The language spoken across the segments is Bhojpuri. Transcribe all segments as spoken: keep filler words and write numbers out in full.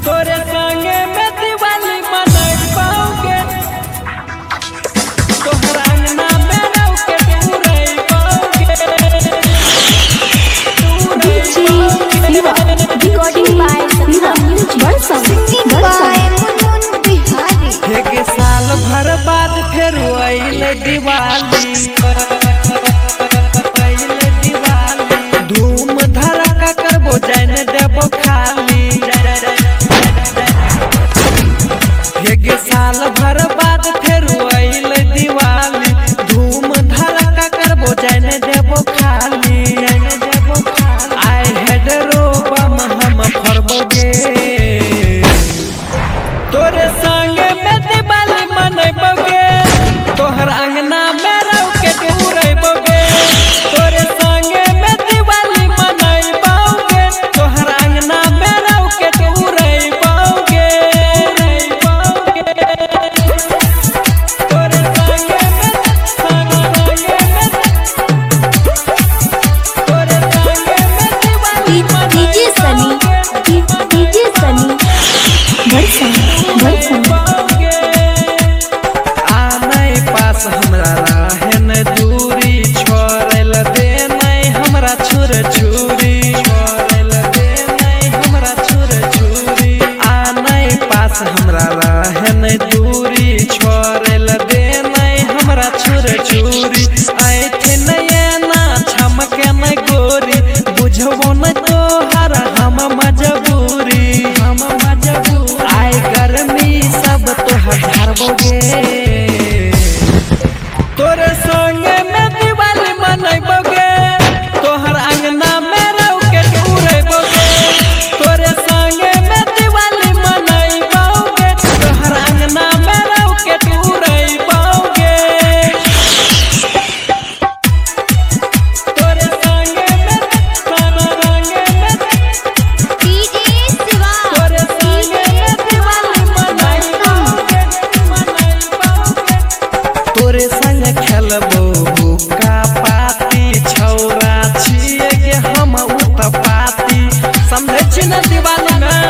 तोरे संगे में दिवाली मनाई पाओगे, तोहरा अंगना में रह के पूरई पाओगे। Recording by Satya Music Barsan. के साल भर बाद फिर आइले दिवाली, आइले दिवाली धूम धड़का करबो जाने देबो खाली। के साल भर बाद फिर आइले दिवाली, धूम धड़का करबो जाने देबो खाली, जाने देबो खाली। आई हेड रोबम हम फरबोगे, तोरे संगे में दिवाली मनैबोगे, तोहर अंगना में रह के पूरैबोगे। तोरे संगे में दिवाली मनैबोगे, तोहर अंगना में रह के पूरैबोगे। तोरे संगे में संगे में तोरे संगे में Diwali DJ Sunny, DJ Sunny Barsan, Barsan. आनै पास हमरा रहन दूरी, छोड़ल दे नहीं हमरा छुर छुरी, छोड़ल दे नहीं हमरा छुर छुरी। आनै पास हमरा रहन दूरी, छोड़ल दे नहीं हमरा छुर छुरी। ऐठे नैना छमके नहीं गोरी, बुझबो नहीं तोहर हम मजबूरी, हम मजबूरी। आई गर्मी सब तोहर धरबोगे, तोरे संगे में दिवाली मनैबोगे, तोहर अंगना में रह के पूरैबोगे। तोरे संगे में दिवाली मनैबोगे, तोहर अंगना में रह के पूरैबोगे। तोरे संगे में संगे में डीजे शिवा, तोरे संगे में दिवाली मनैबोगे, मनैबोगे। तोरे संग खेलबो हुक्का पाती, छौरा छिए गे हम उत्पाती, समझै छी न दिवाली में।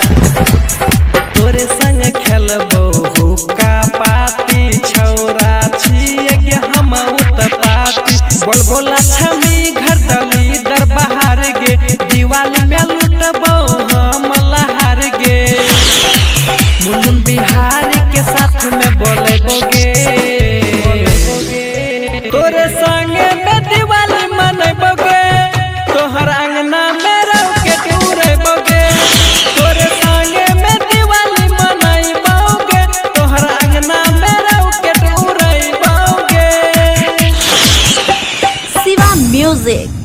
तोरे संग खेलबो हुक्का पाती, छौरा छिए गे हम उत्पाती। बोल बोला छमी घर दली दर बहार गे, दिवाली में लुटबो हम लहार गे। मुन्नुन बिहारी के साथ में बोलेबोगे, तोरे संगे में दिवाली मनैबोगे, तोहर अंगना में रह के पूरैबोगे। तोरे संगे में दिवाली मनैबोगे, तोहर अंगना में रह के पूरैबोगे। Shiva Music.